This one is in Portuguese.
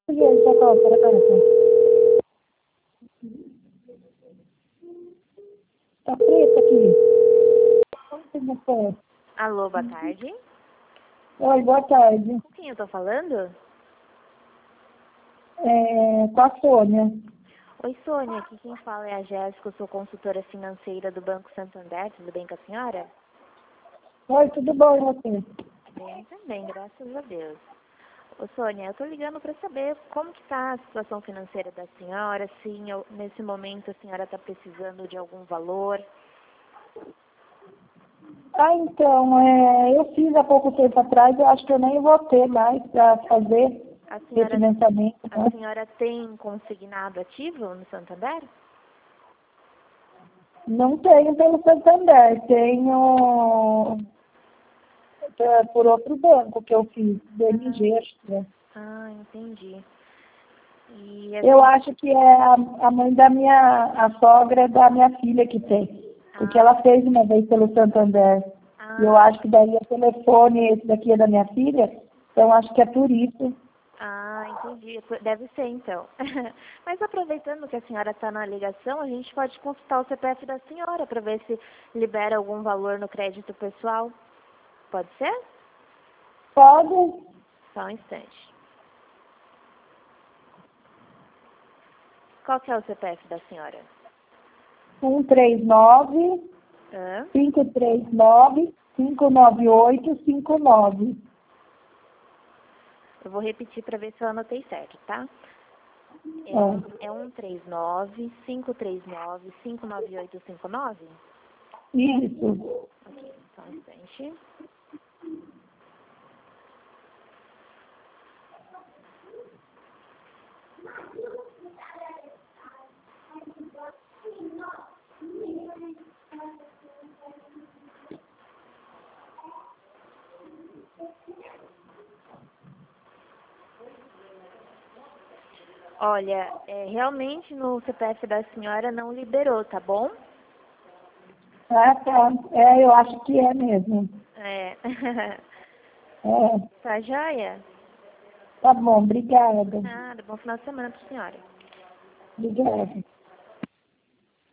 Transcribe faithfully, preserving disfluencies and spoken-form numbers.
Gente, só para para Tá preto aqui. Como que você? Alô, boa tarde. Oi, boa tarde. Com quem eu tô falando? É, com a Sônia. Oi, Sônia. Aqui quem fala é a Jéssica, eu sou consultora financeira do Banco Santander. Tudo bem com a senhora? Oi, tudo bom e você? Bem, também, graças a Deus. Ô, Sônia, eu tô ligando para saber como que tá a situação financeira da senhora, se em- nesse momento a senhora está precisando de algum valor. Ah, então, é, eu fiz há pouco tempo atrás, eu acho que eu nem vou ter mais para fazer A esse senhora, financiamento, a né? senhora tem consignado ativo no Santander? Não tenho pelo Santander, tenho é, por outro banco que eu fiz, B M G, acho que é. Ah, entendi. E a Eu senhora... acho que é a, a mãe da minha, a sogra da minha filha que tem, porque Ah, ela fez uma vez pelo Santander. E eu ah, acho que daí o telefone, esse daqui é da minha filha, então acho que é por isso. Ah, entendi. Deve ser, então. Mas aproveitando que a senhora está na ligação, a gente pode consultar o C P F da senhora para ver se libera algum valor no crédito pessoal. Pode ser? Pode? Só um instante. Qual que é o C P F da senhora? um três nove, Hã? cinco três nove, cinco nove oito cinco nove. Eu vou repetir para ver se eu anotei certo, tá? É um, É. é um três nove, cinco três nove, cinco nove oito cinco nove? Isso. Ok, só um instante. Olha, é, realmente no C P F da senhora não liberou, tá bom? Ah, tá. É, eu acho que é mesmo. É. É. Tá joia? Tá bom, obrigada. Nada, bom final de semana pra senhora. Obrigada.